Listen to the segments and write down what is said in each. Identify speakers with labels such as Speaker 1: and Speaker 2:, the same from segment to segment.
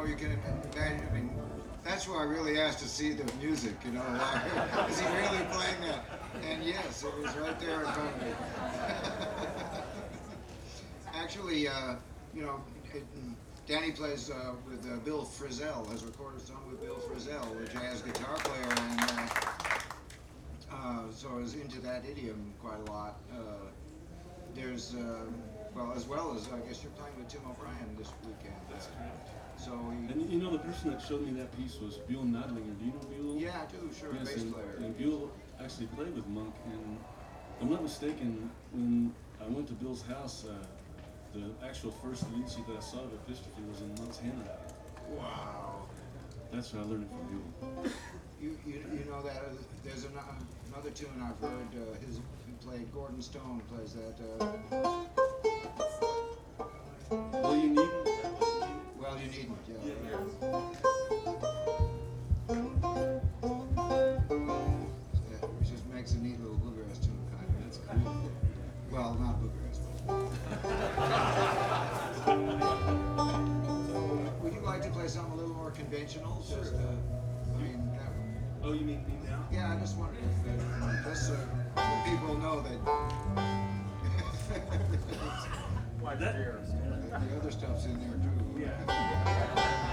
Speaker 1: you can imagine. I mean, that's why I really asked to see the music. Is he really playing that? And yes, it was right there in front of me. Actually, it, Danny plays with Bill Frisell, has recorded a song with Bill Frisell, a jazz guitar player, and so I was into that idiom quite a lot. There's, as well as, I guess you're playing with Tim O'Brien this weekend.
Speaker 2: That's correct.
Speaker 1: So
Speaker 2: And the person that showed me that piece was Buell Nadlinger. Do you know Buell?
Speaker 1: Yeah, I do, sure,
Speaker 2: yes,
Speaker 1: bass player.
Speaker 2: And Buell actually played with Monk, and if I'm not mistaken, when I went to Bill's house, the actual first lead sheet that I saw of Epistrophe was in Monk's handwriting.
Speaker 1: Wow.
Speaker 2: That's what I learned from Buell.
Speaker 1: You know that there's another tune I've heard. He played. Gordon Stone plays that.
Speaker 2: Well, you need.
Speaker 1: Well, you needn't. Yeah. It just makes a neat little bluegrass tune, kind of.
Speaker 2: That's cool.
Speaker 1: Well, not bluegrass. Would you like to play something a little more conventional?
Speaker 2: Sure.
Speaker 1: Just,
Speaker 2: Oh, you mean me now?
Speaker 1: yeah, I just wondered if just so people know that the other stuff's in there too.
Speaker 2: Yeah.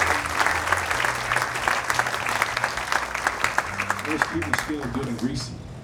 Speaker 2: Those people still good and greasy.